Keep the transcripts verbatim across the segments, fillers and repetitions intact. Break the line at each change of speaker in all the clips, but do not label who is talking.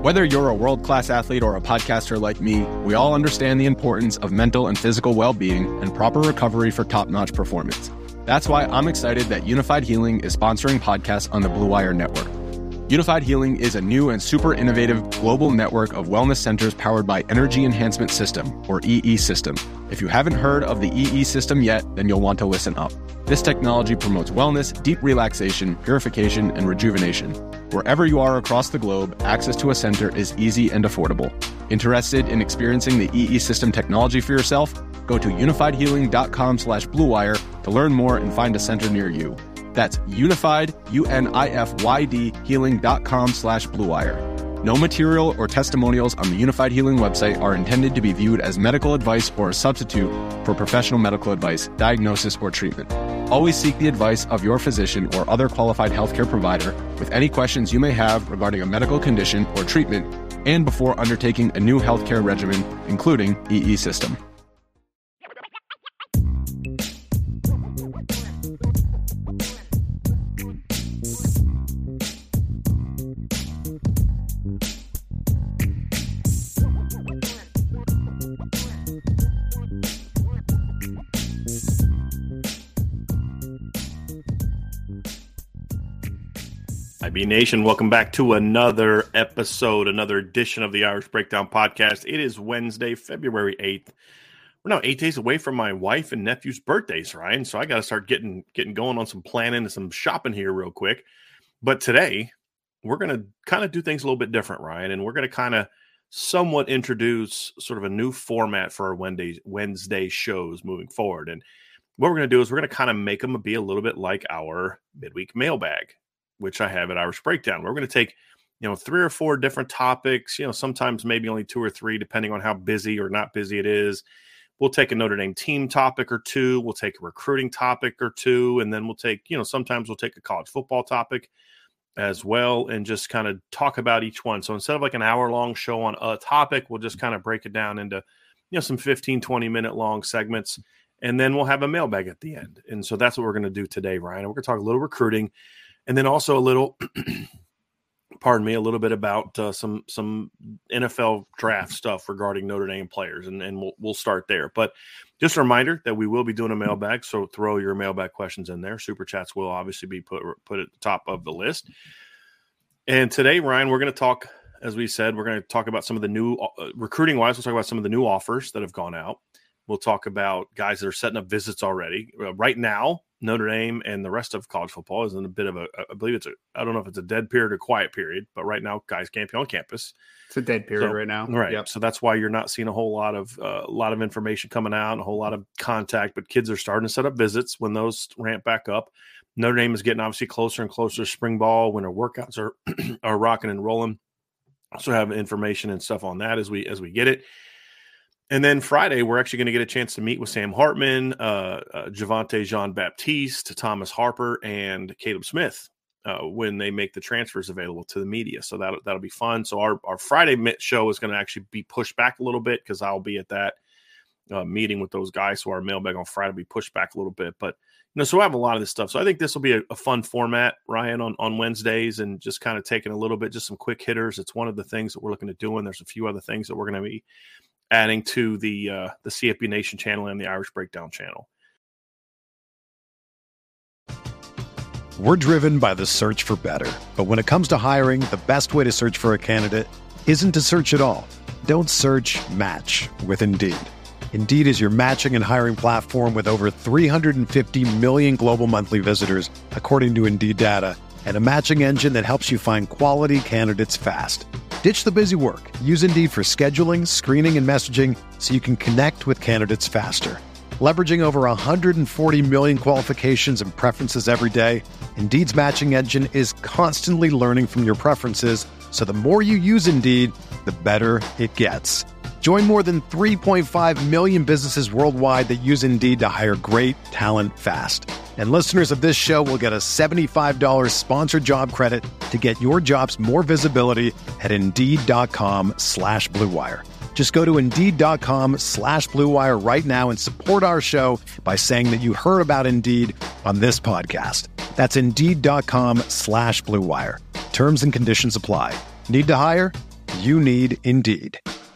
Whether you're a world-class athlete or a podcaster like me, we all understand the importance of mental and physical well-being and proper recovery for top-notch performance. That's why I'm excited that Unified Healing is sponsoring podcasts on the Blue Wire Network. Unified Healing is a new and super innovative global network of wellness centers powered by Energy Enhancement System, or E E System. If you haven't heard of the E E System yet, then you'll want to listen up. This technology promotes wellness, deep relaxation, purification, and rejuvenation. Wherever you are across the globe, access to a center is easy and affordable. Interested in experiencing the E E System technology for yourself? Go to unified healing dot com slash blue wire to learn more and find a center near you. That's unified, U N I F Y D, healing dot com slash blue wire. No material or testimonials on the Unified Healing website are intended to be viewed as medical advice or a substitute for professional medical advice, diagnosis, or treatment. Always seek the advice of your physician or other qualified healthcare provider with any questions you may have regarding a medical condition or treatment and before undertaking a new healthcare regimen, including E E System.
I B Nation, welcome back to another episode, another edition of the Irish Breakdown Podcast. It is Wednesday, February eighth. We're now eight days away from my wife and nephew's birthdays, Ryan, so I got to start getting getting going on some planning and some shopping here real quick. But today, we're going to kind of do things a little bit different, Ryan, and we're going to kind of somewhat introduce sort of a new format for our Wednesday, Wednesday shows moving forward. And what we're going to do is we're going to kind of make them be a little bit like our midweek mailbag, which I have at Irish Breakdown. We're going to take, you know, three or four different topics, you know, sometimes maybe only two or three, depending on how busy or not busy it is. We'll take a Notre Dame team topic or two. We'll take a recruiting topic or two. And then we'll take, you know, sometimes we'll take a college football topic as well and just kind of talk about each one. So instead of like an hour long show on a topic, we'll just kind of break it down into, you know, some fifteen, twenty minute long segments. And then we'll have a mailbag at the end. And so that's what we're going to do today, Ryan. We're going to talk a little recruiting. And then also a little, pardon me, a little bit about uh, some some N F L draft stuff regarding Notre Dame players, and, and we'll we'll start there. But just a reminder that we will be doing a mailbag, so throw your mailbag questions in there. Super chats will obviously be put put at the top of the list. And today, Ryan, we're going to talk, as we said, we're going to talk about some of the new uh, recruiting wise. We'll talk about some of the new offers that have gone out. We'll talk about guys that are setting up visits already. Uh, right now, Notre Dame and the rest of college football is in a bit of a, I believe it's a, I don't know if it's a dead period or quiet period, but right now guys can't be on campus.
It's a dead period
so,
right now.
Right.
Yep.
So that's why you're not seeing a whole lot of, uh, a lot of information coming out and a whole lot of contact, but kids are starting to set up visits when those ramp back up. Notre Dame is getting obviously closer and closer to spring ball when their workouts are, are rocking and rolling. Also have information and stuff on that as we, as we get it. And then Friday, we're actually going to get a chance to meet with Sam Hartman, uh, uh, Javonte Jean-Baptiste, Thomas Harper, and Caleb Smith uh, when they make the transfers available to the media. So that, that'll be fun. So our, our Friday show is going to actually be pushed back a little bit because I'll be at that uh, meeting with those guys. So our mailbag on Friday will be pushed back a little bit. But, you know, so I have a lot of this stuff. So I think this will be a, a fun format, Ryan, on, on Wednesdays, and just kind of taking a little bit, just some quick hitters. It's one of the things that we're looking at doing. There's a few other things that we're going to be adding to the uh, the C F B Nation channel and the Irish Breakdown channel.
We're driven by the search for better. But when it comes to hiring, the best way to search for a candidate isn't to search at all. Don't search, match with Indeed. Indeed is your matching and hiring platform with over three hundred fifty million global monthly visitors, according to Indeed data, and a matching engine that helps you find quality candidates fast. Ditch the busy work. Use Indeed for scheduling, screening, and messaging so you can connect with candidates faster. Leveraging over one hundred forty million qualifications and preferences every day, Indeed's matching engine is constantly learning from your preferences, so the more you use Indeed, the better it gets. Join more than three point five million businesses worldwide that use Indeed to hire great talent fast. And listeners of this show will get a seventy-five dollars sponsored job credit to get your jobs more visibility at Indeed.com slash Blue Wire. Just go to Indeed.com slash Blue Wire right now and support our show by saying that you heard about Indeed on this podcast. That's Indeed.com slash Blue Wire. Terms and conditions apply. Need to hire? you need Indeed.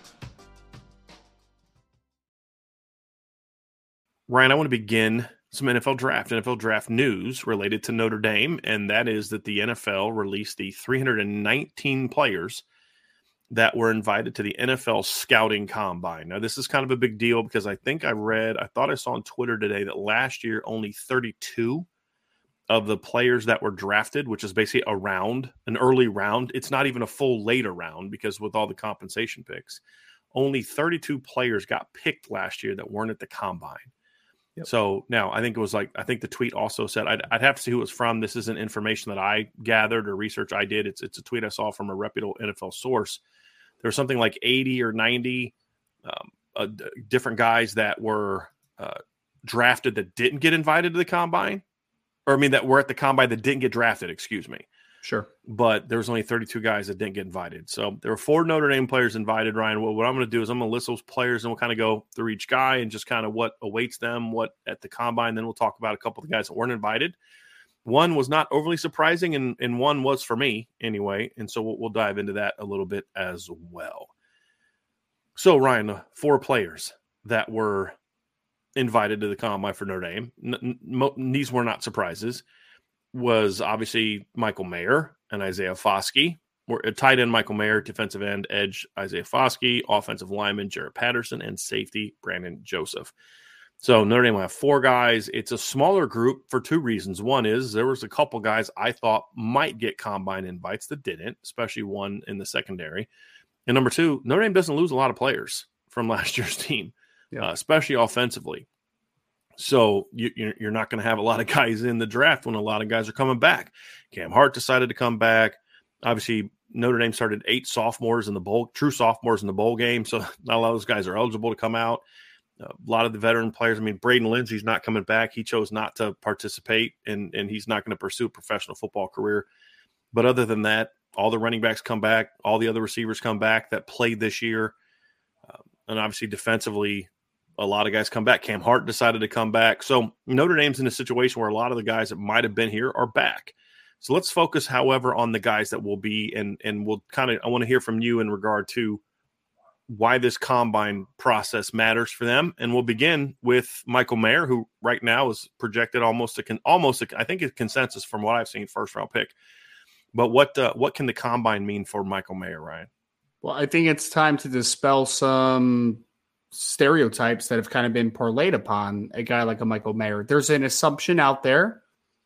Ryan, I want to begin some N F L draft, N F L draft news related to Notre Dame, and that is that the N F L released the three hundred nineteen players that were invited to the N F L Scouting Combine. Now, this is kind of a big deal because I think I read, I thought I saw on Twitter today that last year only thirty-two of the players that were drafted, which is basically a round, an early round. It's not even a full later round because with all the compensation picks, only thirty-two players got picked last year that weren't at the Combine. Yep. So now I think it was like, I think the tweet also said, I'd, I'd have to see who it was from. This isn't information that I gathered or research I did. It's it's a tweet I saw from a reputable N F L source. There was something like eighty or ninety um, uh, different guys that were uh, drafted that didn't get invited to the Combine. Or I mean, that were at the Combine that didn't get drafted, excuse me.
Sure.
But there was only thirty-two guys that didn't get invited. So there were four Notre Dame players invited, Ryan. Well, what I'm going to do is I'm going to list those players and we'll kind of go through each guy and just kind of what awaits them, what at the Combine. Then we'll talk about a couple of the guys that weren't invited. One was not overly surprising and, and one was for me anyway. And so we'll, we'll dive into that a little bit as well. So, Ryan, the four players that were invited to the Combine for Notre Dame, n- n- these were not surprises, was obviously Michael Mayer and Isaiah Foskey. We're a tight end, Michael Mayer, defensive end, edge, Isaiah Foskey, offensive lineman, Jarrett Patterson, and safety, Brandon Joseph. So Notre Dame will have four guys. It's a smaller group for two reasons. One is there was a couple guys I thought might get Combine invites that didn't, especially one in the secondary. And number two, Notre Dame doesn't lose a lot of players from last year's team, yeah. uh, especially offensively. So you, you're not going to have a lot of guys in the draft when a lot of guys are coming back. Cam Hart decided to come back. Obviously, Notre Dame started eight sophomores in the bowl, true sophomores in the bowl game. So not a lot of those guys are eligible to come out. Uh, a lot of the veteran players, I mean, Braden Lindsey's not coming back. He chose not to participate, and, and he's not going to pursue a professional football career. But other than that, all the running backs come back. All the other receivers come back that played this year. Uh, and obviously defensively, a lot of guys come back. Cam Hart decided to come back. So Notre Dame's in a situation where a lot of the guys that might have been here are back. So let's focus, however, on the guys that will be, and and we'll kind of, I want to hear from you in regard to why this Combine process matters for them. And we'll begin with Michael Mayer, who right now is projected almost a, almost a, I think a consensus from what I've seen, first round pick. But what uh, what can the Combine mean for Michael Mayer, Ryan?
Well, I think it's time to dispel some stereotypes that have kind of been parlayed upon a guy like a Michael Mayer. There's an assumption out there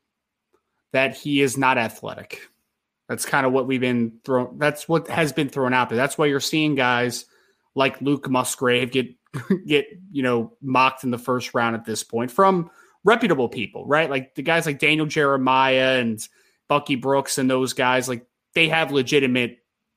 that he is not athletic. That's kind of what we've been thrown. That's what has been thrown out there. That's why you're seeing guys like Luke Musgrave get, get, you know, mocked in the first round at this point from reputable people, right? Like the guys like Daniel Jeremiah and Bucky Brooks and those guys, like they have legitimate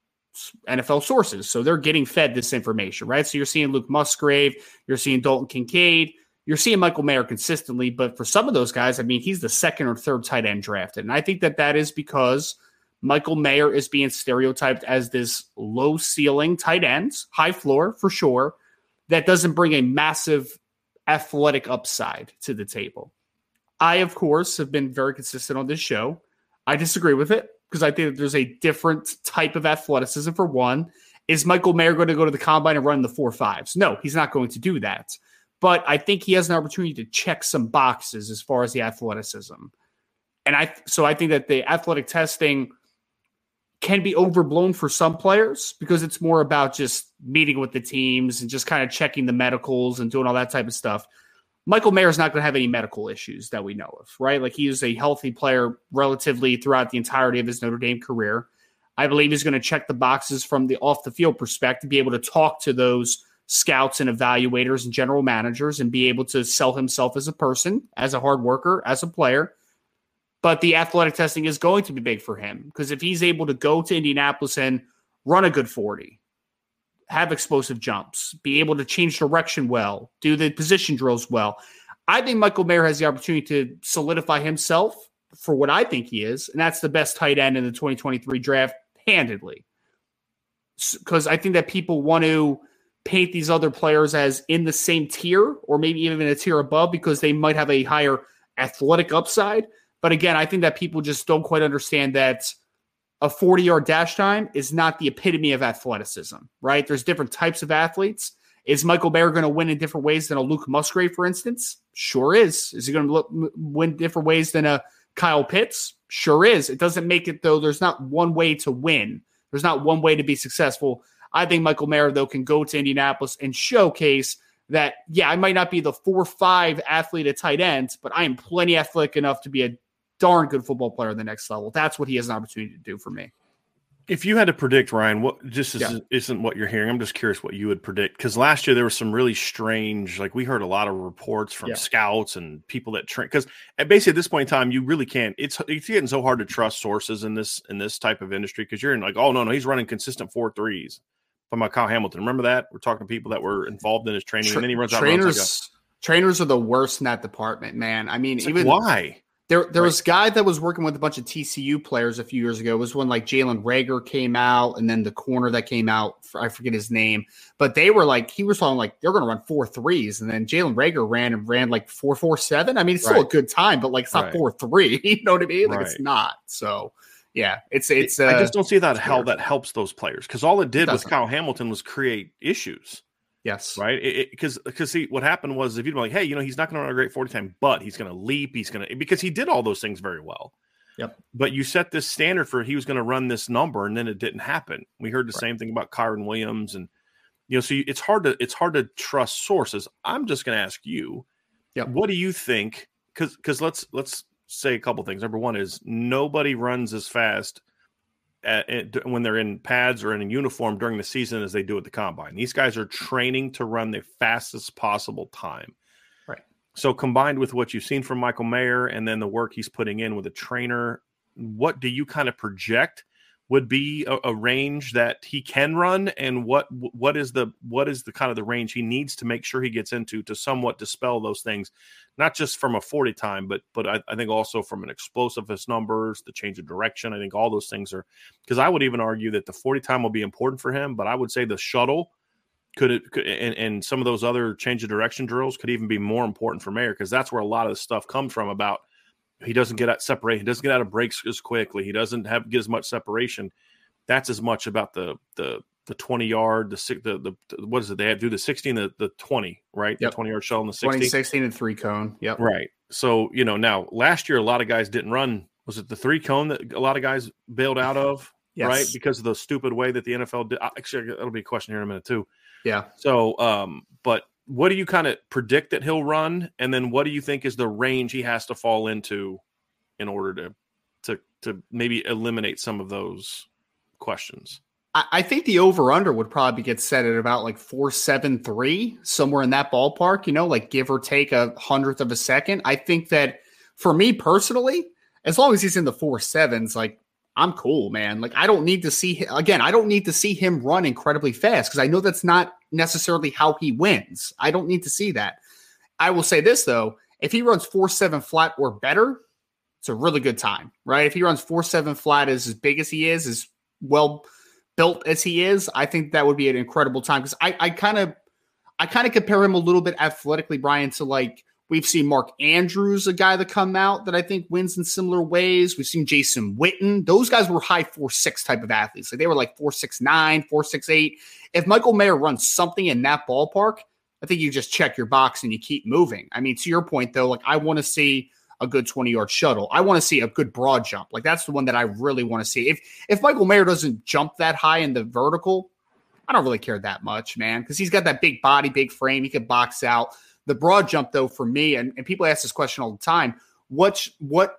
N F L sources. So they're getting fed this information, right? So you're seeing Luke Musgrave, you're seeing Dalton Kincaid, you're seeing Michael Mayer consistently. But for some of those guys, I mean, he's the second or third tight end drafted. And I think that that is because Michael Mayer is being stereotyped as this low ceiling tight end, high floor for sure, that doesn't bring a massive athletic upside to the table. I, of course, have been very consistent on this show. I disagree with it, because I think that there's a different type of athleticism. For one, is Michael Mayer going to go to the Combine and run the four fives? No, he's not going to do that. But I think he has an opportunity to check some boxes as far as the athleticism. And I, so I think that the athletic testing can be overblown for some players because it's more about just meeting with the teams and just kind of checking the medicals and doing all that type of stuff. Michael Mayer is not going to have any medical issues that we know of, right? Like he is a healthy player relatively throughout the entirety of his Notre Dame career. I believe he's going to check the boxes from the off the field perspective, be able to talk to those scouts and evaluators and general managers and be able to sell himself as a person, as a hard worker, as a player. But the athletic testing is going to be big for him because if he's able to go to Indianapolis and run a good forty, have explosive jumps, be able to change direction well, do the position drills well, I think Michael Mayer has the opportunity to solidify himself for what I think he is, and that's the best tight end in the twenty twenty-three draft, handedly. Because I think that people want to paint these other players as in the same tier or maybe even a tier above because they might have a higher athletic upside. But again, I think that people just don't quite understand that a forty-yard dash time is not the epitome of athleticism, right? There's different types of athletes. Is Michael Mayer going to win in different ways than a Luke Musgrave, for instance? Sure is. Is he going to win different ways than a Kyle Pitts? Sure is. It doesn't make it, though. There's not one way to win. There's not one way to be successful. I think Michael Mayer, though, can go to Indianapolis and showcase that, yeah, I might not be the four five athlete at tight end, but I am plenty athletic enough to be a darn good football player at the next level. That's what he has an opportunity to do for me.
If you had to predict, Ryan, what just
yeah.
isn't, isn't what you're hearing. I'm just curious what you would predict. Because last year there was some really strange, like we heard a lot of reports from
yeah.
scouts and people that train. Because basically at this point in time, you really can't. It's it's getting so hard to trust sources in this in this type of industry because you're in like, oh no, no, he's running consistent four threes. From my Kyle Hamilton, remember that? We're talking to people that were involved in his training, Tra- and then he runs out.
Trainers,
runs like a,
trainers are the worst in that department, man. I mean, even
like, why?
There, there
right.
was a guy that was working with a bunch of T C U players a few years ago. It was when like Jalen Reagor came out, and then the corner that came out, I forget his name, but they were like, he was talking like they're going to run four threes, and then Jalen Reagor ran and ran like four four seven. I mean, it's right. still a good time, but like it's not right. four three. You know what I mean? Like right. it's not. So yeah, it's it's. Uh,
I just don't see that how that helps those players because all it did it with Kyle Hamilton was create issues.
Yes.
Right. Because because see what happened was if you'd be like, hey, you know, he's not going to run a great forty time, but he's going to leap. He's going to because he did all those things very well.
Yep.
But you set this standard for he was going to run this number, and then it didn't happen. We heard the right. same thing about Kyron Williams, and you know, so you, it's hard to it's hard to trust sources. I'm just going to ask you,
yep.
what do you think? Because because let's let's say a couple things. Number one is nobody runs as fast At, at, when they're in pads or in a uniform during the season as they do at the combine. These guys are training to run the fastest possible time.
Right.
So combined with what you've seen from Michael Mayer and then the work he's putting in with a trainer, what do you kind of project would be a, a range that he can run, and what what is the what is the kind of the range he needs to make sure he gets into to somewhat dispel those things, not just from a forty time, but but I, I think also from an explosiveness numbers, the change of direction. I think all those things are because I would even argue that the forty time will be important for him, but I would say the shuttle could it could, and, and some of those other change of direction drills could even be more important for Mayer because that's where a lot of the stuff comes from about. He doesn't get out separate. He doesn't get out of breaks as quickly. He doesn't have get as much separation. That's as much about the the the twenty yard, the the the, the what is it? They have to do the sixteen, the the twenty, right?
Yep.
The twenty yard shuttle and the sixteen.
twenty, sixteen, and three cone. Yep.
Right. So you know now last year a lot of guys didn't run. Was it the three cone that a lot of guys bailed out of?
Yes.
Right, because of the stupid way that the N F L did. Actually, that'll be a question here in a minute too.
Yeah.
So, um, but. What do you kind of predict that he'll run, and then what do you think is the range he has to fall into in order to to to maybe eliminate some of those questions?
I, I think the over-under would probably get set at about like four seven three, somewhere in that ballpark, you know, like give or take a hundredth of a second. I think that for me personally, as long as he's in the four sevens, like I'm cool, man. Like I don't need to see again. I don't need to see him run incredibly fast because I know that's not necessarily how he wins. I don't need to see that. I will say this though: if he runs four seven flat or better, it's a really good time, right? If he runs four seven flat as as big as he is, as well built as he is, I think that would be an incredible time because I kind of, I kind of compare him a little bit athletically, Brian, to like. We've seen Mark Andrews, a guy that come out that I think wins in similar ways. We've seen Jason Witten. Those guys were high four six type of athletes. Like they were like four six nine, four six eight. If Michael Mayer runs something in that ballpark, I think you just check your box and you keep moving. I mean, to your point, though, like I want to see a good twenty-yard shuttle. I want to see a good broad jump. Like that's the one that I really want to see. If if Michael Mayer doesn't jump that high in the vertical, I don't really care that much, man, because he's got that big body, big frame. He could box out. The broad jump, though, for me, and, and people ask this question all the time, what, what,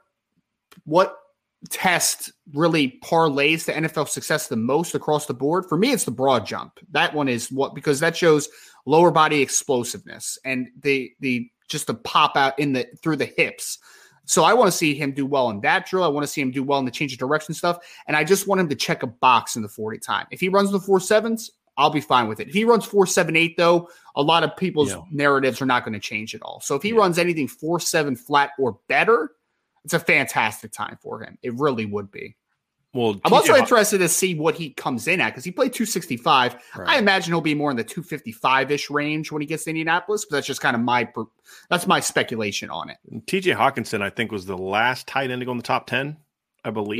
what test really parlays to N F L success the most across the board? For me, it's the broad jump. That one is what, because that shows lower body explosiveness and the the just the pop out in the through the hips. So I want to see him do well in that drill. I want to see him do well in the change of direction stuff. And I just want him to check a box in the forty time. If he runs the four sevens, I'll be fine with it. If he runs four seven eight, though, a lot of people's yeah. narratives are not going to change at all. So if he yeah. runs anything four seven flat or better, it's a fantastic time for him. It really would be.
Well,
I'm also interested to see what he comes in at because he played two sixty-five. Right. I imagine he'll be more in the two fifty-five-ish range when he gets to Indianapolis, but that's just kind of my that's my speculation on it.
T J Hawkinson, I think, was the last tight end to go in the top ten, I believe.
Yes.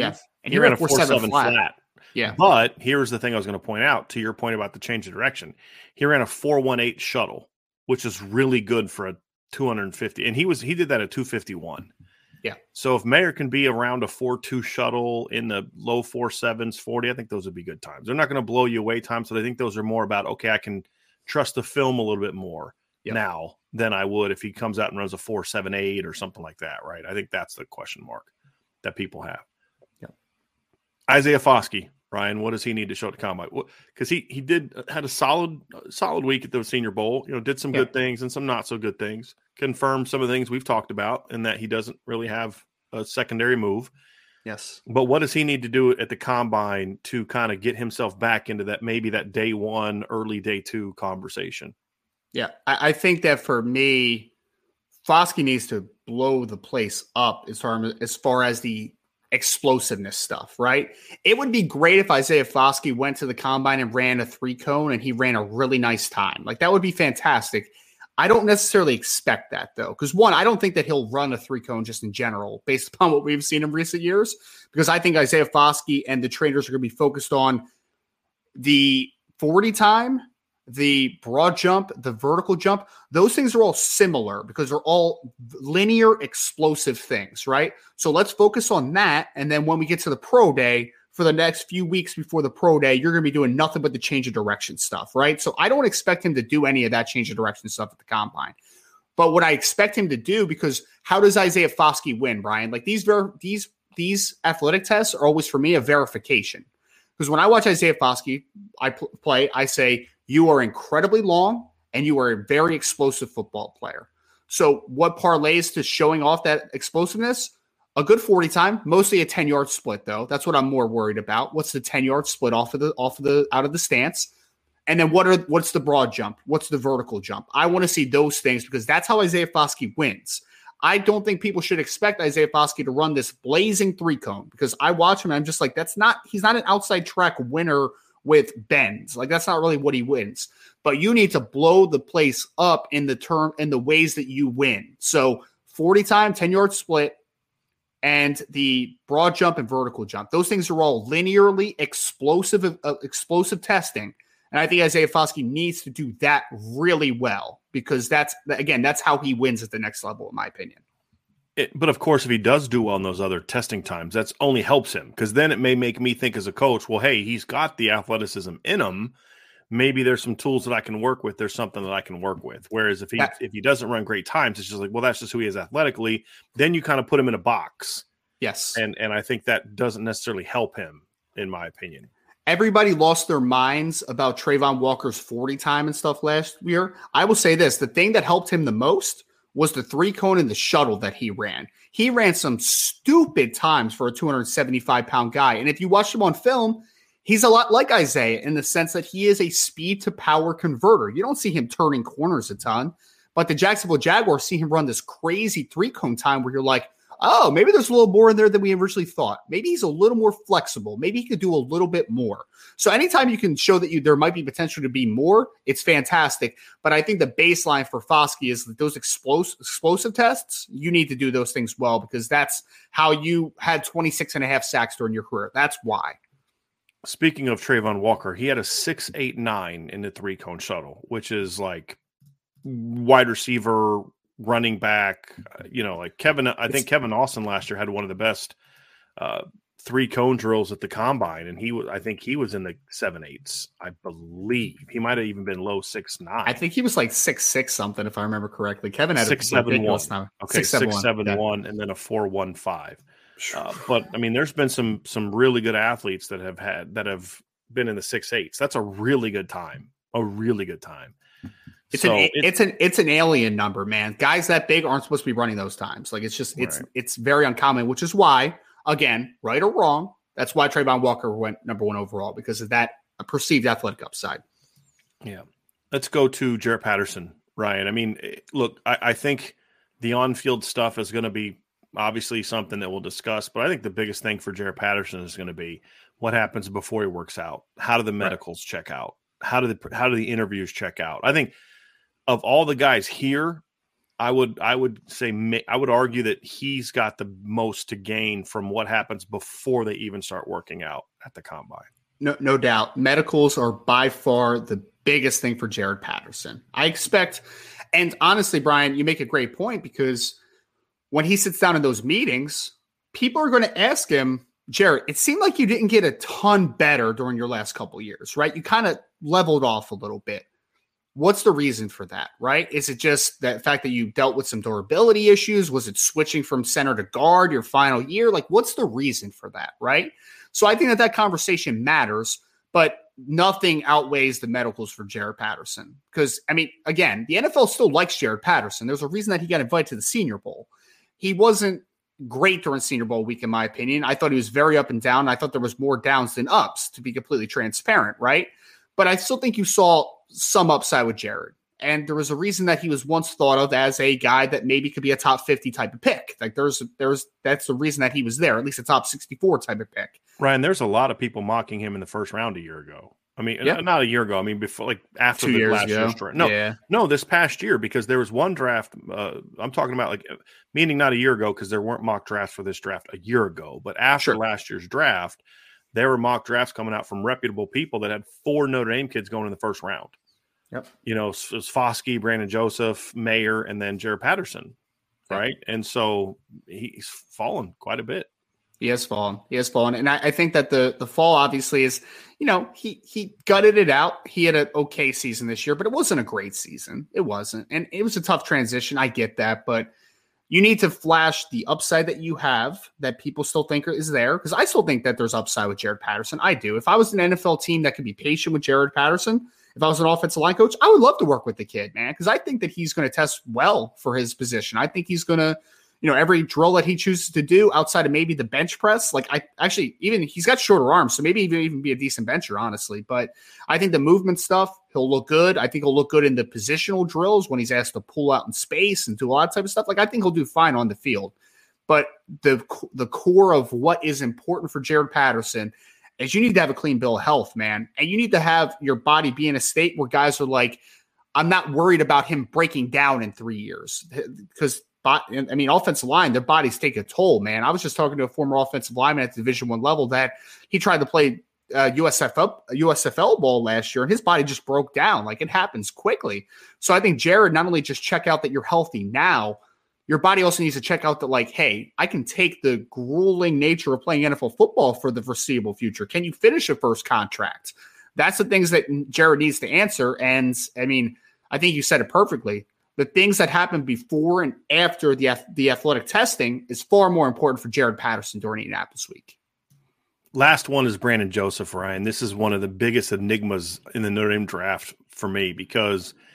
And
he, he ran a four seven flat. flat.
Yeah.
But here's the thing I was going to point out to your point about the change of direction. He ran a four one eight shuttle, which is really good for a two fifty. And he was he did that at two fifty-one.
Yeah.
So if Mayer can be around a four two shuttle in the low four sevens, forty, I think those would be good times. They're not going to blow you away times. So I think those are more about, okay, I can trust the film a little bit more yep. now than I would if he comes out and runs a four seven eight or something like that, right? I think that's the question mark that people have.
Yep.
Isaiah Foskey, Ryan, what does he need to show at the combine? Because he he did had a solid solid week at the Senior Bowl. You know, did some yep. good things and some not so good things. Confirmed some of the things we've talked about, and that he doesn't really have a secondary move.
Yes.
But what does he need to do at the combine to kind of get himself back into that, maybe that day one, early day two conversation?
Yeah. I, I think that for me, Foskey needs to blow the place up as far, as far as the explosiveness stuff, right? It would be great if Isaiah Foskey went to the combine and ran a three cone and he ran a really nice time. Like, that would be fantastic. I don't necessarily expect that, though, because, one, I don't think that he'll run a three cone just in general based upon what we've seen in recent years, because I think Isaiah Foskey and the trainers are going to be focused on the forty time, the broad jump, the vertical jump. Those things are all similar because they're all linear, explosive things, right? So let's focus on that. And then when we get to the pro day, for the next few weeks before the pro day, you're going to be doing nothing but the change of direction stuff, right? So I don't expect him to do any of that change of direction stuff at the combine. But what I expect him to do, because how does Isaiah Foskey win, Brian? Like, these ver- these these athletic tests are always, for me, a verification. Because when I watch Isaiah Foskey I pl- play, I say, you are incredibly long and you are a very explosive football player. So what parlays to showing off that explosiveness? A good forty time, mostly a ten-yard split, though. That's what I'm more worried about. What's the ten-yard split off of the off of the out of the stance? And then what are what's the broad jump? What's the vertical jump? I want to see those things because that's how Isaiah Foskey wins. I don't think people should expect Isaiah Foskey to run this blazing three cone, because I watch him and I'm just like, that's not he's not an outside track winner with bends. Like, that's not really what he wins. But you need to blow the place up in the term in the ways that you win. So forty time, ten-yard split, and the broad jump and vertical jump. Those things are all linearly explosive, uh, explosive testing. And I think Isaiah Foskey needs to do that really well, because that's, again, that's how he wins at the next level, in my opinion.
It, but of course, if he does do well in those other testing times, that's only helps him, because then it may make me think as a coach, well, hey, he's got the athleticism in him. Maybe there's some tools that I can work with. There's something that I can work with. Whereas if he that, if he doesn't run great times, it's just like, well, that's just who he is athletically. Then you kind of put him in a box.
Yes.
And and I think that doesn't necessarily help him, in my opinion.
Everybody lost their minds about Trayvon Walker's forty time and stuff last year. I will say this. The thing that helped him the most was the three cone and the shuttle that he ran. He ran some stupid times for a two hundred seventy-five pound guy. And if you watch him on film, he's a lot like Isaiah in the sense that he is a speed to power converter. You don't see him turning corners a ton, but the Jacksonville Jaguars see him run this crazy three cone time where you're like, oh, maybe there's a little more in there than we originally thought. Maybe he's a little more flexible. Maybe he could do a little bit more. So anytime you can show that you there might be potential to be more, it's fantastic. But I think the baseline for Foskey is that those explosive, explosive tests, you need to do those things well, because that's how you had twenty-six and a half sacks during your career. That's why.
Speaking of Trayvon Walker, he had a six eight nine in the three cone shuttle, which is like wide receiver, running back, you know, like Kevin, I think Kevin Austin last year had one of the best uh, three cone drills at the combine. And he was, I think he was in the seven eights, I believe. He might have even been low six, nine.
I think he was like six, six something, if I remember correctly. Kevin had
six,
a
seven, one.
Time.
Okay. Six, seven, six, one. seven, yeah. one, and then a four, one, five. Uh, but I mean, there's been some, some really good athletes that have had, that have been in the six eights. That's a really good time, a really good time.
It's
so
an
it's,
it's an it's an alien number, man. Guys that big aren't supposed to be running those times. Like, it's just it's
right.
it's very uncommon, which is why, again, right or wrong, that's why Trayvon Walker went number one overall, because of that perceived athletic upside.
Yeah. Let's go to Jarrett Patterson, Ryan. I mean, look, I, I think the on-field stuff is going to be obviously something that we'll discuss, but I think the biggest thing for Jarrett Patterson is going to be what happens before he works out. How do the medicals right. check out? How do the how do the interviews check out? I think of all the guys here, I would I would say I would argue that he's got the most to gain from what happens before they even start working out at the combine.
No, no doubt. Medicals are by far the biggest thing for Jaret Patterson. I expect, and honestly, Brian, you make a great point, because when he sits down in those meetings, people are going to ask him, Jaret, it seemed like you didn't get a ton better during your last couple of years, right? You kind of leveled off a little bit. What's the reason for that, right? Is it just the fact that you dealt with some durability issues? Was it switching from center to guard your final year? Like, what's the reason for that, right? So I think that that conversation matters, but nothing outweighs the medicals for Jaret Patterson. Because, I mean, again, the N F L still likes Jaret Patterson. There's a reason that he got invited to the Senior Bowl. He wasn't great during Senior Bowl week, in my opinion. I thought he was very up and down. I thought there was more downs than ups, to be completely transparent, right? But I still think you saw some upside with Jaret. And there was a reason that he was once thought of as a guy that maybe could be a top fifty type of pick. Like there's, there's, that's the reason that he was there, at least a top sixty-four type of pick.
Ryan, there's a lot of people mocking him in the first round a year ago. I mean, yep. not a year ago. I mean, before, like after
Two
the
years
last
ago.
year's draft. No,
yeah.
no, this past year, because there was one draft. Uh, I'm talking about like, meaning not a year ago, because there weren't mock drafts for this draft a year ago. But after
Sure.
last year's draft, there were mock drafts coming out from reputable people that had four Notre Dame kids going in the first round.
Yep.
You know, it was Foskey, Brandon Joseph, Mayer, and then Jaret Patterson, right? Yep. And so he's fallen quite a bit.
He has fallen. He has fallen. And I, I think that the the fall obviously is, you know, he he gutted it out. He had an okay season this year, but it wasn't a great season. It wasn't. And it was a tough transition. I get that. But you need to flash the upside that you have that people still think is there. Because I still think that there's upside with Jaret Patterson. I do. If I was an N F L team that could be patient with Jaret Patterson, if I was an offensive line coach, I would love to work with the kid, man, because I think that he's going to test well for his position. I think he's going to, you know, every drill that he chooses to do outside of maybe the bench press, like I actually even he's got shorter arms, so maybe even even be a decent bencher, honestly. But I think the movement stuff, he'll look good. I think he'll look good in the positional drills when he's asked to pull out in space and do a lot of type of stuff. Like I think he'll do fine on the field. But the the core of what is important for Jaret Patterson is you need to have a clean bill of health, man. And you need to have your body be in a state where guys are like, I'm not worried about him breaking down in three years. Because, I mean, offensive line, their bodies take a toll, man. I was just talking to a former offensive lineman at the Division One level that he tried to play uh, U S F L, U S F L ball last year, and his body just broke down. Like, it happens quickly. So I think Jaret, not only just check out that you're healthy now, your body also needs to check out that, like, hey, I can take the grueling nature of playing N F L football for the foreseeable future. Can you finish a first contract? That's the things that Jaret needs to answer. And, I mean, I think you said it perfectly. The things that happen before and after the, the athletic testing is far more important for Jaret Patterson during Indianapolis week.
Last one is Brandon Joseph, Ryan. This is one of the biggest enigmas in the Notre Dame draft for me because –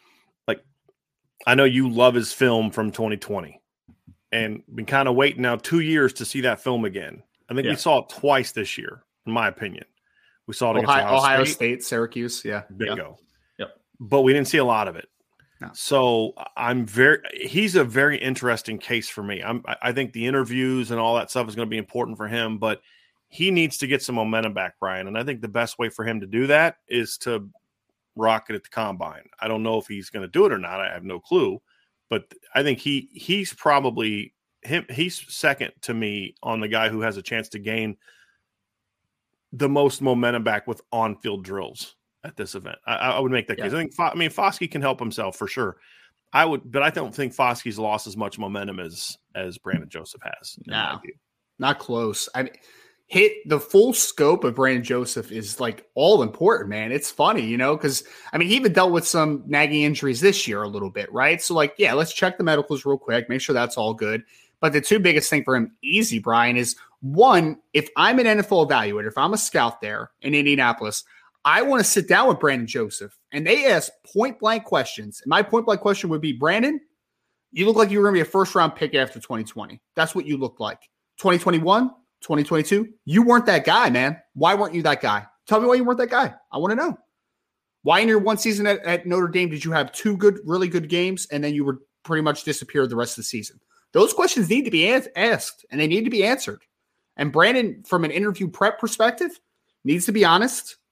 I know you love his film from twenty twenty and been kind of waiting now two years to see that film again. I think yeah. we saw it twice this year, in my opinion. We saw it
Ohio,
against Ohio,
Ohio
State.
State, Syracuse. Yeah.
Bingo.
Yep. yep.
But we didn't see a lot of it.
No.
So I'm very, he's a very interesting case for me. I'm, I think the interviews and all that stuff is going to be important for him, but he needs to get some momentum back, Brian. And I think the best way for him to do that is to rocket at the combine. I don't know if he's going to do it or not. I have no clue, but I think he he's probably him. He's second to me on the guy who has a chance to gain the most momentum back with on-field drills at this event. I, I would make that yeah. case. I think, I mean, Foskey can help himself for sure. I would, but I don't think Foskey's lost as much momentum as, as Brandon Joseph has.
No, not close. I mean, hit the full scope of Brandon Joseph is like all important, man. It's funny, you know, because I mean, he even dealt with some nagging injuries this year a little bit, right? So like, yeah, let's check the medicals real quick, make sure that's all good. But the two biggest thing for him, easy, Brian, is one, if I'm an N F L evaluator, if I'm a scout there in Indianapolis, I want to sit down with Brandon Joseph and they ask point blank questions. And my point blank question would be, Brandon, you look like you were going to be a first round pick after twenty twenty. That's what you looked like. twenty twenty-one, twenty twenty-two, you weren't that guy, man. Why weren't you that guy? Tell me why you weren't that guy. I want to know. Why in your one season at, at Notre Dame did you have two good, really good games, and then you were pretty much disappeared the rest of the season? Those questions need to be asked, and they need to be answered. And Brandon, from an interview prep perspective, needs to be honest,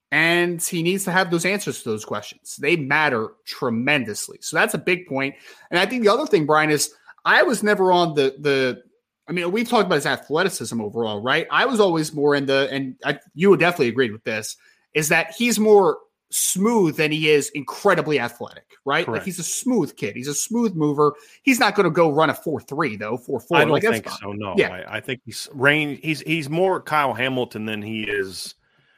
And he needs to have those answers to those questions. They matter tremendously. So that's a big point. And I think the other thing, Brian, is I was never on the the. I mean, we've talked about his athleticism overall, right? I was always more in the, and I, you would definitely agreed with this, is that he's more smooth than he is incredibly athletic, right?
Correct.
Like he's a smooth kid. He's a smooth mover. He's not going to go run a four three though, four four.
I don't
like,
think so. No,
yeah.
I, I think he's range. He's he's more Kyle Hamilton than he is,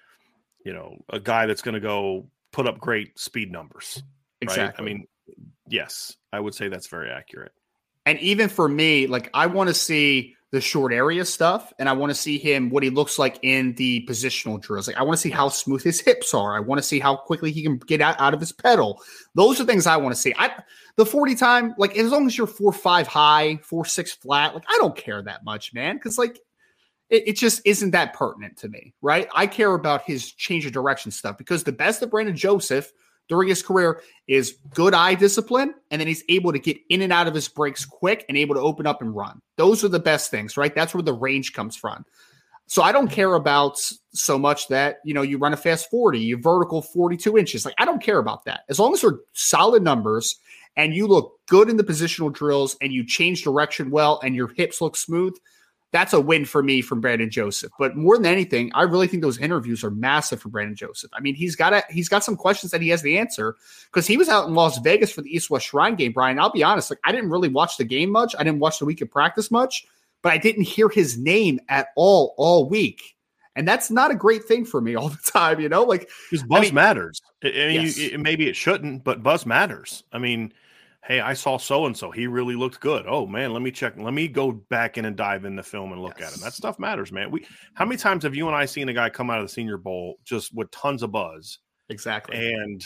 you know, a guy that's going to go put up great speed numbers.
Exactly.
Right? I mean, yes, I would say that's very accurate.
And even for me, like I want to see the short area stuff, and I want to see him what he looks like in the positional drills. Like I want to see how smooth his hips are. I want to see how quickly he can get out, out of his pedal. Those are things I want to see. I the forty time, like as long as you're four five high, four six flat, like I don't care that much, man, because like it, it just isn't that pertinent to me, right? I care about his change of direction stuff because the best of Brandon Joseph during his career is good eye discipline, and then he's able to get in and out of his breaks quick and able to open up and run. Those are the best things, right? That's where the range comes from. So I don't care about so much that, you know, you run a fast forty, you vertical forty-two inches. Like I don't care about that. As long as they're solid numbers and you look good in the positional drills and you change direction well and your hips look smooth, that's a win for me from Brandon Joseph. But more than anything, I really think those interviews are massive for Brandon Joseph. I mean, he's got a, he's got some questions that he has the answer because he was out in Las Vegas for the East-West Shrine game, Brian. I'll be honest, like I didn't really watch the game much. I didn't watch the week of practice much, but I didn't hear his name at all all week. And that's not a great thing for me all the time, you know? Like
because buzz
I mean,
matters. I mean,
yes.
you, it, maybe it shouldn't, but buzz matters. I mean, hey, I saw so-and-so. He really looked good. Oh, man, let me check. Let me go back in and dive in the film and look yes. at him. That stuff matters, man. We How many times have you and I seen a guy come out of the Senior Bowl just with tons of buzz?
Exactly.
And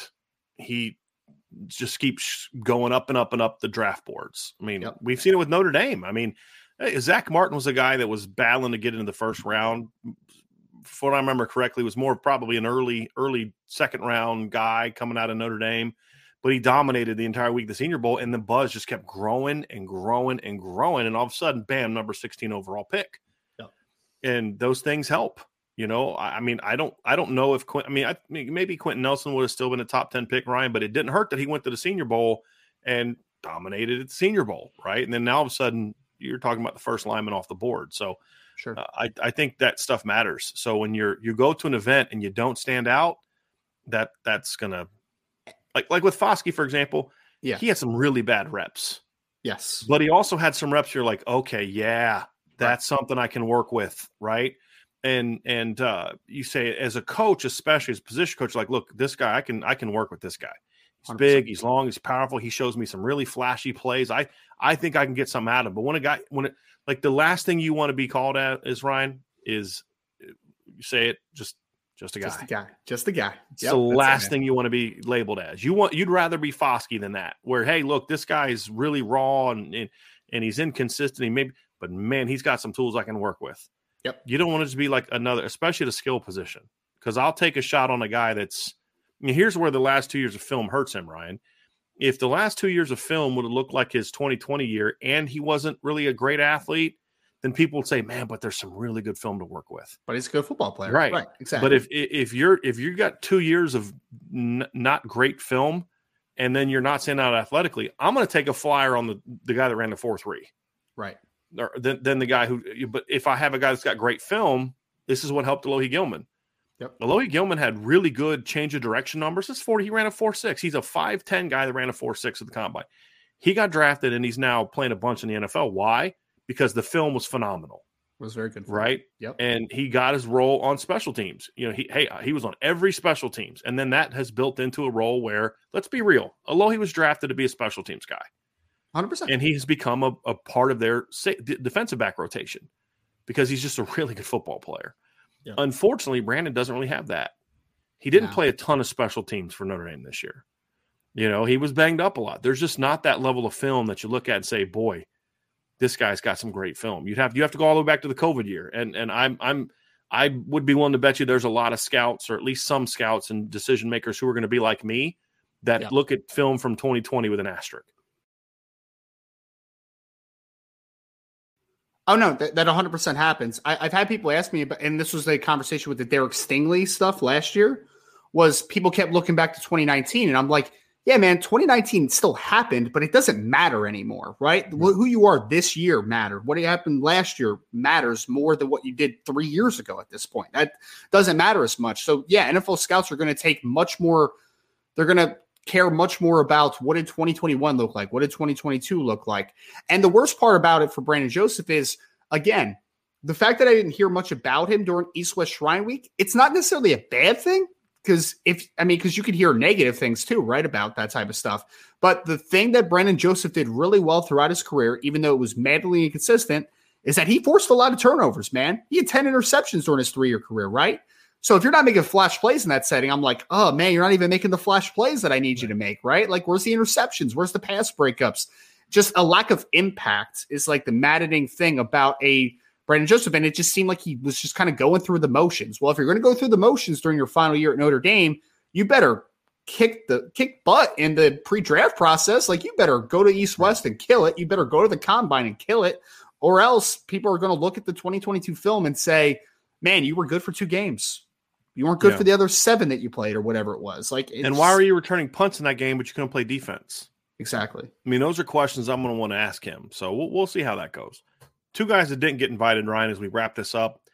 he just keeps going up and up and up the draft boards. I mean, yep. we've seen it with Notre Dame. I mean, Zach Martin was a guy that was battling to get into the first round. If what I remember correctly, was more probably an early, early second round guy coming out of Notre Dame. But he dominated the entire week of the Senior Bowl, and the buzz just kept growing and growing and growing. And all of a sudden, bam, number sixteen overall pick. Yep. And those things help. You know, I, I mean, I don't I don't know if Quint, I mean, I, maybe Quentin Nelson would have still been a top ten pick, Ryan, but it didn't hurt that he went to the Senior Bowl and dominated at the Senior Bowl, right? And then now all of a sudden, you're talking about the first lineman off the board. So
sure,
uh, I, I think that stuff matters. So when you're you go to an event and you don't stand out, that that's going to, Like like with Foskey, for example,
yeah,
he had some really bad reps.
Yes.
But he also had some reps you're like, okay, yeah, that's right. Something I can work with, right? And and uh, you say as a coach, especially as a position coach, like, look, this guy, I can I can work with this guy. He's one hundred percent big, he's long, he's powerful. He shows me some really flashy plays. I I think I can get something out of him. But when a guy, when it like the last thing you want to be called at is Ryan is you say it just. Just a guy.
Just a guy. Just a guy.
It's yep, the last it, thing you want to be labeled as. You want, you'd rather be Foskey than that. Where, hey, look, this guy's really raw and and, and he's inconsistent. He maybe, but man, he's got some tools I can work with.
Yep.
You don't want it to be like another, especially the skill position, because I'll take a shot on a guy that's. I mean, here's where the last two years of film hurts him, Ryan. If the last two years of film would have looked like his twenty twenty year, and he wasn't really a great athlete, then people would say, man, but there's some really good film to work with.
But he's a good football player.
Right.
Right. Exactly.
But if if you're if you got two years of n- not great film and then you're not standing out athletically, I'm going to take a flyer on the, the guy that ran the four three.
Right.
Or then, then the guy who – but if I have a guy that's got great film, this is what helped Alohi Gilman.
Yep.
Alohi Gilman had really good change of direction numbers. It's forty. He ran a four six. He's a five ten guy that ran a four six at the combine. He got drafted, and he's now playing a bunch in the N F L. Why? Because the film was phenomenal.
It was very good.
Right?
Him. Yep.
And he got his role on special teams. You know, he hey, he was on every special teams. And then that has built into a role where, let's be real, Alohi was drafted to be a special teams guy.
one hundred percent.
And he has become a, a part of their sa- defensive back rotation because he's just a really good football player. Yep. Unfortunately, Brandon doesn't really have that. He didn't no. play a ton of special teams for Notre Dame this year. You know, he was banged up a lot. There's just not that level of film that you look at and say, boy, this guy's got some great film. You'd have you have to go all the way back to the COVID year. And and I'm I'm I would be willing to bet you there's a lot of scouts, or at least some scouts and decision makers who are going to be like me that yep. look at film from twenty twenty with an asterisk.
Oh, no, that, that one hundred percent happens. I, I've had people ask me, about, and this was a conversation with the Derek Stingley stuff last year, was people kept looking back to twenty nineteen, and I'm like, yeah, man, twenty nineteen still happened, but it doesn't matter anymore, right? Mm-hmm. Who you are this year mattered. What happened last year matters more than what you did three years ago at this point. That doesn't matter as much. So, yeah, N F L scouts are going to take much more – they're going to care much more about what did twenty twenty-one look like? What did twenty twenty-two look like? And the worst part about it for Brandon Joseph is, again, the fact that I didn't hear much about him during East-West Shrine Week, it's not necessarily a bad thing. Because if I mean, because you could hear negative things too, right, about that type of stuff. But the thing that Brandon Joseph did really well throughout his career, even though it was madly inconsistent, is that he forced a lot of turnovers, man. He had ten interceptions during his three-year career, right? So if you're not making flash plays in that setting, I'm like, oh, man, you're not even making the flash plays that I need you to make, right? Like, where's the interceptions? Where's the pass breakups? Just a lack of impact is like the maddening thing about a Brandon Joseph, and it just seemed like he was just kind of going through the motions. Well, if you're going to go through the motions during your final year at Notre Dame, you better kick the kick butt in the pre-draft process. Like, you better go to East-West and kill it. You better go to the combine and kill it, or else people are going to look at the twenty twenty-two film and say, man, you were good for two games. You weren't good yeah. for the other seven that you played or whatever it was. Like, it's,
and why were you returning punts in that game, but you couldn't play defense?
Exactly.
I mean, those are questions I'm going to want to ask him. So we'll, we'll see how that goes. Two guys that didn't get invited, Ryan, as we wrap this up.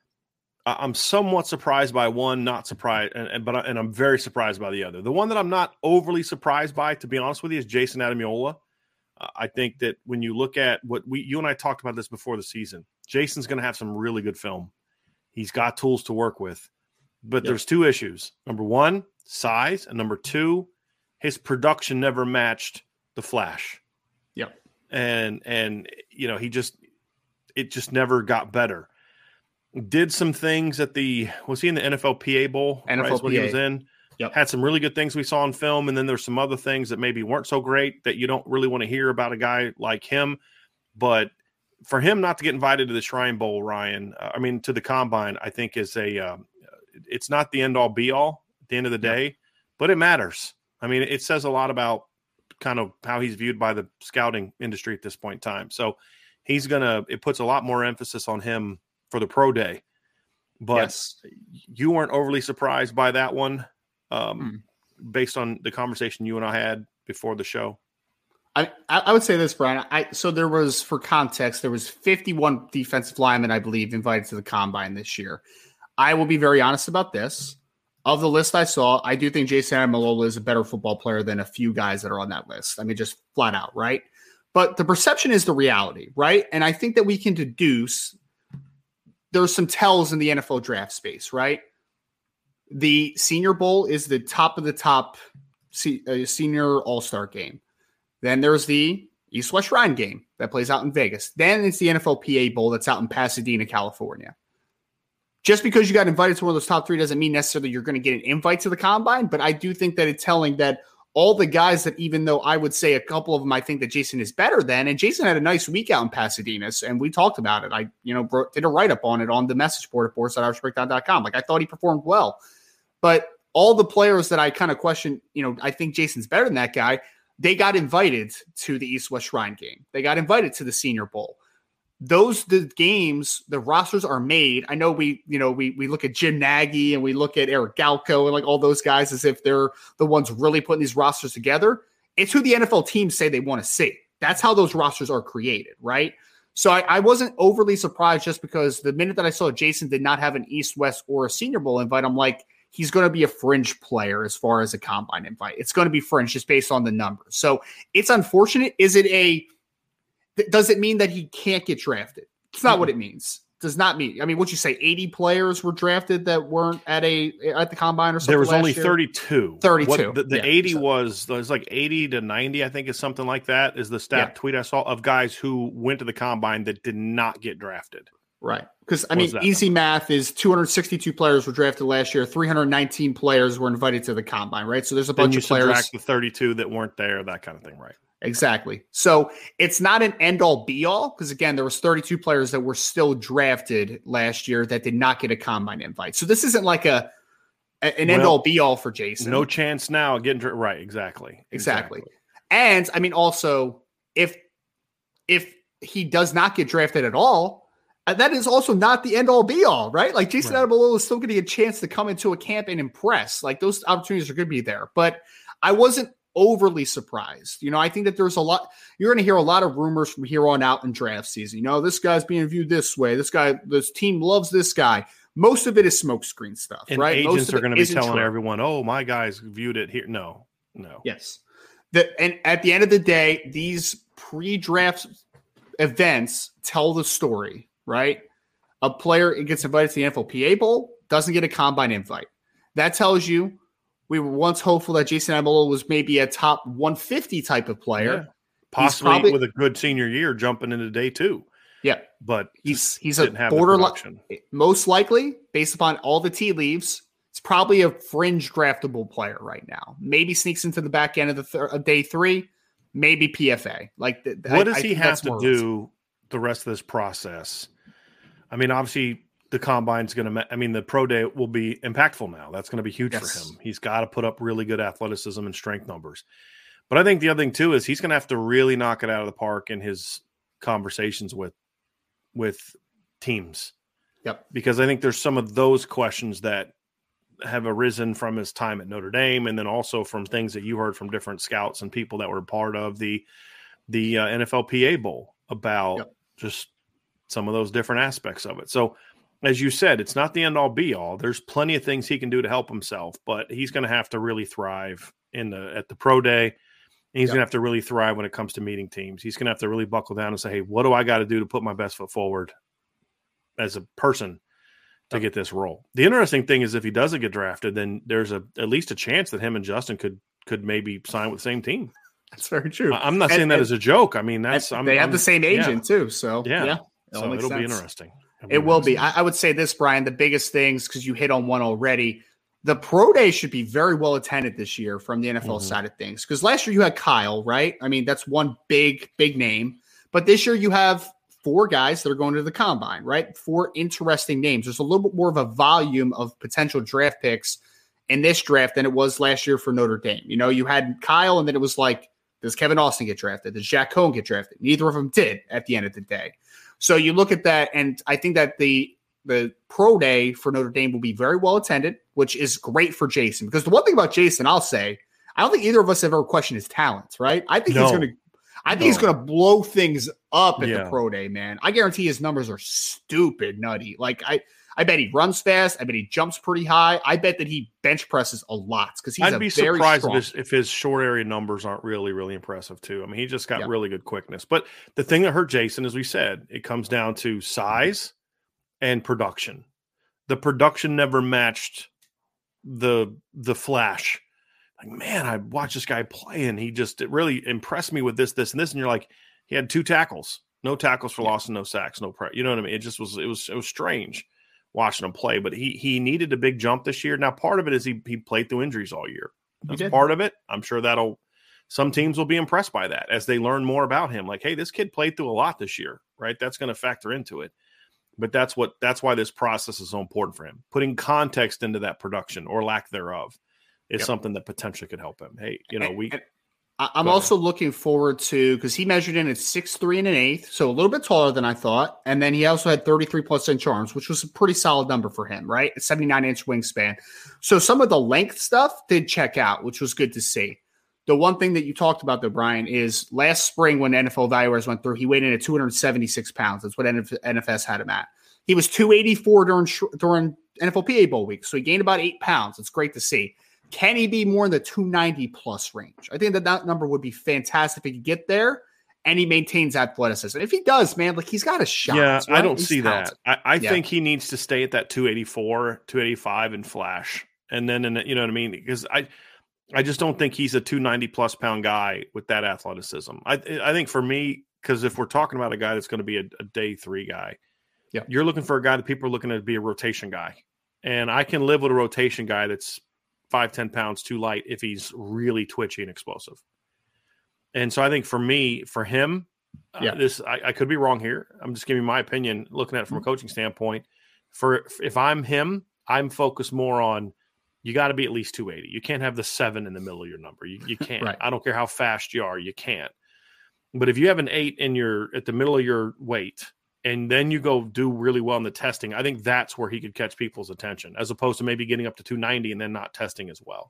I'm somewhat surprised by one, not surprised, and, and but I, and I'm very surprised by the other. The one that I'm not overly surprised by, to be honest with you, is Jason Adamiola. Uh, I think that when you look at what we, you and I talked about this before the season, Jason's going to have some really good film. He's got tools to work with, but yep. there's two issues. Number one, size, and number two, his production never matched the flash.
Yep.
And and you know he just. It just never got better. Did some things at the – was he in the N F L P A Bowl?
N F L P A.
Right, what he was in.
Yep.
Had some really good things we saw in film, and then there's some other things that maybe weren't so great that you don't really want to hear about a guy like him. But for him not to get invited to the Shrine Bowl, Ryan, uh, I mean, to the Combine, I think is a uh, – it's not the end-all, be-all at the end of the day, yep. but it matters. I mean, it says a lot about kind of how he's viewed by the scouting industry at this point in time. So – he's going to – it puts a lot more emphasis on him for the pro day. But yes. you weren't overly surprised by that one um, mm. based on the conversation you and I had before the show?
I, I would say this, Brian. I So there was, for context, there was fifty-one defensive linemen, I believe, invited to the Combine this year. I will be very honest about this. Of the list I saw, I do think Jason Adamiola is a better football player than a few guys that are on that list. I mean, just flat out, right? But the perception is the reality, right? And I think that we can deduce there's some tells in the N F L draft space, right? The Senior Bowl is the top of the top se- uh, senior all-star game. Then there's the East-West Shrine game that plays out in Vegas. Then it's the N F L P A Bowl that's out in Pasadena, California. Just because you got invited to one of those top three doesn't mean necessarily you're going to get an invite to the Combine, but I do think that it's telling that all the guys that, even though I would say a couple of them, I think that Jason is better than, and Jason had a nice week out in Pasadena, and we talked about it. I, you know, wrote, did a write-up on it on the message board at boards dot irish breakdown dot com. Like, I thought he performed well. But all the players that I kind of question, you know, I think Jason's better than that guy, they got invited to the East-West Shrine game. They got invited to the Senior Bowl. Those the games, the rosters are made. I know we, you know, we we look at Jim Nagy and we look at Eric Galko and like all those guys as if they're the ones really putting these rosters together. It's who the N F L teams say they want to see. That's how those rosters are created, right? So I, I wasn't overly surprised just because the minute that I saw Jason did not have an East-West or a Senior Bowl invite, I'm like, he's going to be a fringe player as far as a Combine invite. It's going to be fringe just based on the numbers. So it's unfortunate. Is it a Does it mean that he can't get drafted? It's not mm-hmm. what it means. Does not mean. I mean, would you say eighty players were drafted that weren't at a at the Combine or something?
There was
last
only
year?
thirty-two.
thirty-two.
What, the the
yeah,
eighty
so.
was, it was like eighty to ninety, I think is something like that, is the stat
yeah.
tweet I saw of guys who went to the Combine that did not get drafted.
Right. Because, I mean, easy number? math is two hundred sixty-two players were drafted last year. three hundred nineteen players were invited to the Combine, right? So there's a bunch
then you
of players.
Subtract the thirty-two that weren't there, that kind of thing, right?
Exactly. So it's not an end-all be-all because, again, there was thirty-two players that were still drafted last year that did not get a Combine invite. So this isn't like a an well, end-all be-all for Jason.
No chance now of getting – right, exactly,
exactly. Exactly. And, I mean, also, if if he does not get drafted at all, And that is also not the end all be all, right? Like Jason
Right.
Ademilola is still getting a chance to come into a camp and impress. Like those opportunities are going to be there. But I wasn't overly surprised. You know, I think that there's a lot, you're going to hear a lot of rumors from here on out in draft season. You know, this guy's being viewed this way. This guy, this team loves this guy. Most of it is smokescreen stuff,
And
right?
agents
Most of
are
it
going to be
isn't
telling
true.
everyone, oh, my guys viewed it here. No, no.
Yes. The, and at the end of the day, these pre-draft events tell the story, right? A player gets invited to the N F L P A Bowl, doesn't get a combine invite. That tells you we were once hopeful that Jason Ademilola was maybe a top one fifty type of player.
Yeah. Possibly
probably-
with a good senior year jumping into day two.
Yeah.
But
He's he's
didn't
a
have the
borderline,
production.
most likely, based upon all the tea leaves, it's probably a fringe draftable player right now. Maybe sneaks into the back end of the thir- of day three, maybe P F A. Like, th-
What
I-
does
I
he
think
have
that's
to
more
do the rest of this process? I mean, obviously, the combine's going to, I mean, the pro day will be impactful now. That's going to be huge
Yes.
for him. He's got to put up really good athleticism and strength numbers. But I think the other thing, too, is he's going to have to really knock it out of the park in his conversations with with teams.
Yep.
Because I think there's some of those questions that have arisen from his time at Notre Dame, and then also from things that you heard from different scouts and people that were part of the the uh, N F L P A Bowl about
Yep.
just some of those different aspects of it. So, as you said, it's not the end all be all. There's plenty of things he can do to help himself, but he's going to have to really thrive in the at the pro day. And he's
Yep.
going to have to really thrive when it comes to meeting teams. He's going to have to really buckle down and say, hey, what do I got to do to put my best foot forward as a person to get this role? The interesting thing is if he doesn't get drafted, then there's a at least a chance that him and Justin could could maybe sign with the same team.
That's very true.
I- I'm not
And-
saying that
and-
as a joke. I mean, that's
And
I'm,
they have
I'm-
the same
yeah.
agent too, so
Yeah.
yeah,
So
all
it'll
makes
be
sense.
interesting. It'll
It will be.
interesting.
I, I would say this, Brian. The biggest things, because you hit on one already. The pro day should be very well attended this year from the N F L
Mhm.
side of things. Because last year you had Kyle, right? I mean, that's one big, big name. But this year you have four guys that are going to the combine, right? Four interesting names. There's a little bit more of a volume of potential draft picks in this draft than it was last year for Notre Dame. You know, you had Kyle, and then it was like, does Kevin Austin get drafted? Does Jack Cohn get drafted? Neither of them did at the end of the day. So you look at that, and I think that the the pro day for Notre Dame will be very well attended, which is great for Jason. Because the one thing about Jason, I'll say, I don't think either of us have ever questioned his talents, right? I think he's
No.
going to, I think
No.
he's going to blow things up at
Yeah.
the pro day, man. I guarantee his numbers are stupid nutty. Like I, I bet he runs fast. I bet he jumps pretty high. I bet that he bench presses a lot because he's
I'd
a
be
very
surprised if
strong.
his, if his short area numbers aren't really, really impressive too. I mean, he just got
Yep.
really good quickness. But the thing that hurt Jason, as we said, it comes down to size and production. The production never matched the the flash. Like, man, I watched this guy play, and he just it really impressed me with this, this, and this. And you're like, he had two tackles, no tackles for loss, and no sacks, no pre. You know what I mean? It just was, it was, it was strange watching him play. But he he needed a big jump this year. Now, part of it is he he played through injuries all year. That's
did.
part of it. I'm sure that'll some teams will be impressed by that as they learn more about him. Like, hey, this kid played through a lot this year, right? That's going to factor into it. But that's what that's why this process is so important for him. Putting context into that production or lack thereof is
Yep.
something that potentially could help him. Hey, you know,
And-
we
and I- I'm
Go ahead.
also looking forward to, because he measured in at six three and an eighth, so a little bit taller than I thought. And then he also had thirty-three plus inch arms, which was a pretty solid number for him, right? A seventy-nine inch wingspan. So some of the length stuff did check out, which was good to see. The one thing that you talked about, though, Brian, is last spring when N F L evaluators went through, he weighed in at two hundred seventy-six pounds. That's what N F S had him at. He was two eighty-four during during N F L P A Bowl week, so he gained about eight pounds. It's great to see. Can he be more in the two ninety plus range? I think that that number would be fantastic if he could get there and he maintains athleticism. If he does, man, like he's got a shot.
yeah, I
right?
don't
He's
see
talented.
that. I, I
Yeah.
think he needs to stay at that two eighty-four, two eighty-five and flash. And then, in, you know what I mean? Because I I just don't think he's a two ninety plus pound guy with that athleticism. I I think for me, because if we're talking about a guy that's going to be a, a day three guy,
Yeah.
you're looking for a guy that people are looking at to be a rotation guy. And I can live with a rotation guy that's five, ten pounds too light if he's really twitchy and explosive. And so I think for me, for him,
Yeah.
uh, this I, I could be wrong here. I'm just giving my opinion, looking at it from a coaching standpoint. For if I'm him, I'm focused more on you got to be at least two eighty. You can't have the seven in the middle of your number. You, you can't.
Right.
I don't care how fast you are, you can't. But if you have an eight in your at the middle of your weight and then you go do really well in the testing, I think that's where he could catch people's attention, as opposed to maybe getting up to two ninety and then not testing as well.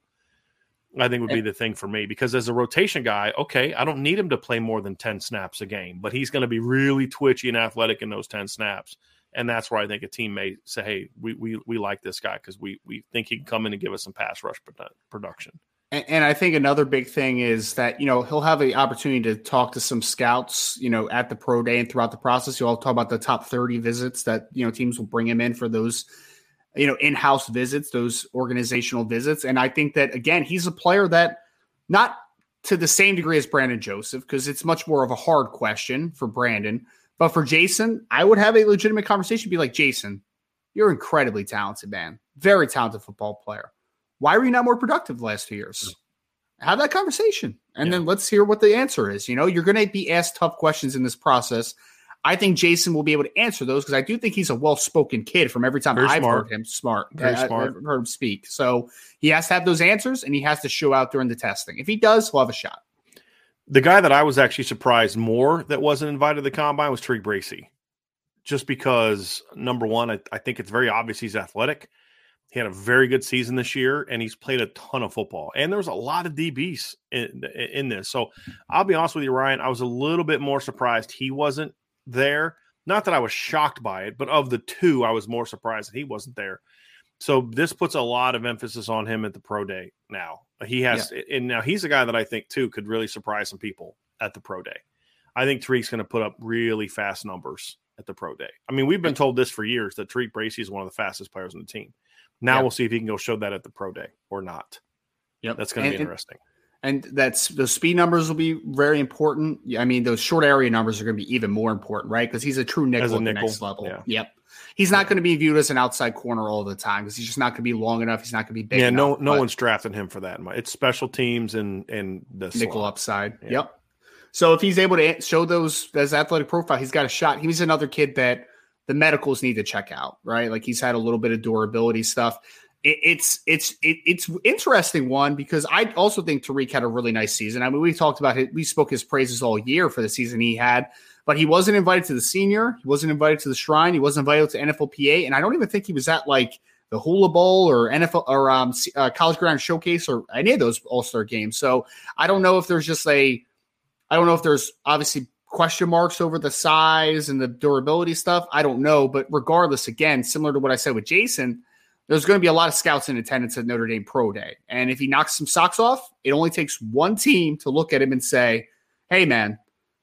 I think would be the thing for me, because as a rotation guy, okay, I don't need him to play more than ten snaps a game, but he's going to be really twitchy and athletic in those ten snaps. And that's where I think a team may say, hey, we we we like this guy because we we think he can come in and give us some pass rush produ- production.
And, and I think another big thing is that, you know, he'll have the opportunity to talk to some scouts, you know, at the pro day and throughout the process. You'll all talk about the top thirty visits that, you know, teams will bring him in for those, you know, in-house visits, those organizational visits. And I think that, again, he's a player that, not to the same degree as Brandon Joseph, because it's much more of a hard question for Brandon. But for Jason, I would have a legitimate conversation, be like, Jason, you're incredibly talented, man. Very talented football player. Why were you not more productive the last two years? Have that conversation. And yeah. then let's hear what the answer is. You know, you're going to be asked tough questions in this process. I think Jason will be able to answer those because I do think he's a well-spoken kid from every time
Very
I've
smart.
heard him smart.
Very
I,
smart.
I've heard him speak. So he has to have those answers, and he has to show out during the testing. If he does, he'll have a shot.
The guy that I was actually surprised more that wasn't invited to the combine was Tariq Bracy. Just because, number one, I, I think it's very obvious he's athletic. He had a very good season this year, and he's played a ton of football. And there was a lot of D Bs in, in this. So I'll be honest with you, Ryan, I was a little bit more surprised he wasn't there. Not that I was shocked by it, but of the two, I was more surprised that he wasn't there. So this puts a lot of emphasis on him at the pro day now. He has, yeah. and now he's a guy that I think, too, could really surprise some people at the pro day. I think Tariq's going to put up really fast numbers at the pro day. I mean, we've been told this for years, that Tariq Bracy is one of the fastest players on the team. Now yep. we'll see if he can go show that at the pro day or not.
Yep.
That's going to be
and,
interesting.
And that's those speed numbers will be very important. I mean, those short area numbers are going to be even more important, right? Because he's a true nickel
a
at the
nickel,
next level.
Yeah.
Yep. He's not going to be viewed as an outside corner all the time because he's just not going to be long enough. He's not going to be big
yeah,
enough.
no no one's drafting him for that. It's special teams and, and the
nickel
slot.
upside.
Yeah.
Yep. So if he's able to show those as athletic profile, he's got a shot. He's another kid that the medicals need to check out, right? Like he's had a little bit of durability stuff. It, it's it's it, it's interesting one because I also think Tariq had a really nice season. I mean, we talked about it. We spoke his praises all year for the season he had, but he wasn't invited to the senior. He wasn't invited to the Shrine. He wasn't invited to N F L P A, and I don't even think he was at like the Hula Bowl or N F L or um, uh, College Ground Showcase or any of those All-Star games. So I don't know if there's just a, I don't know if there's obviously question marks over the size and the durability stuff. I don't know, but regardless, again, similar to what I said with Jason, there's going to be a lot of scouts in attendance at Notre Dame Pro Day. And if he knocks some socks off, it only takes one team to look at him and say, hey, man,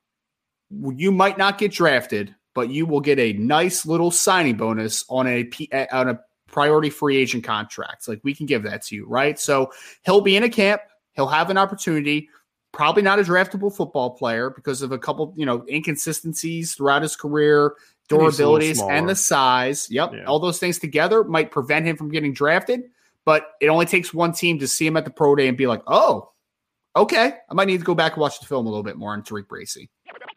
you might not get drafted, but you will get a nice little signing bonus on a, on a priority free agent contract. Like, we can give that to you, right? So he'll be in a camp. He'll have an opportunity. Probably not a draftable football player because of a couple, you know, inconsistencies throughout his career, durabilities and the size. Yep. Yeah. All those things together might prevent him from getting drafted, but it only takes one team to see him at the pro day and be like, oh, okay, I might need to go back and watch the film a little bit more on Tariq Bracy.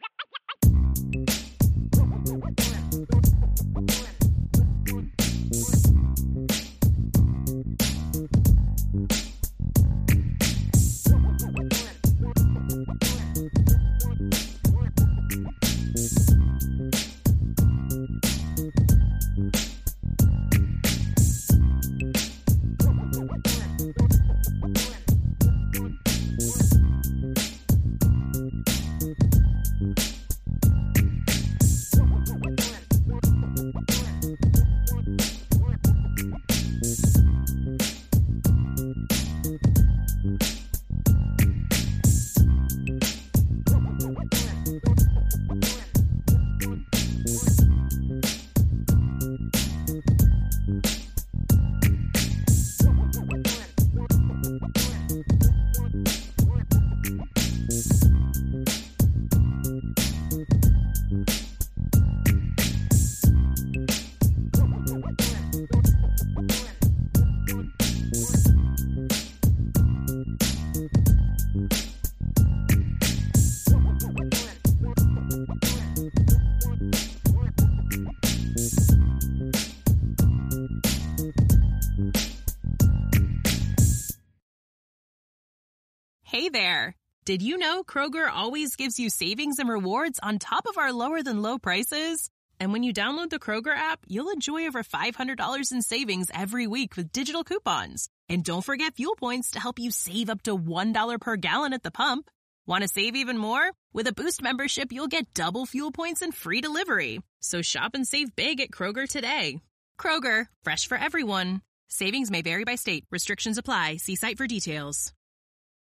Hey there. Did you know Kroger always gives you savings and rewards on top of our lower than low prices? And when you download the Kroger app, you'll enjoy over five hundred dollars in savings every week with digital coupons. And don't forget fuel points to help you save up to one dollar per gallon at the pump. Want to save even more? With a Boost membership, you'll get double fuel points and free delivery. So shop and save big at Kroger today. Kroger, fresh for everyone. Savings may vary by state. Restrictions apply. See site for details.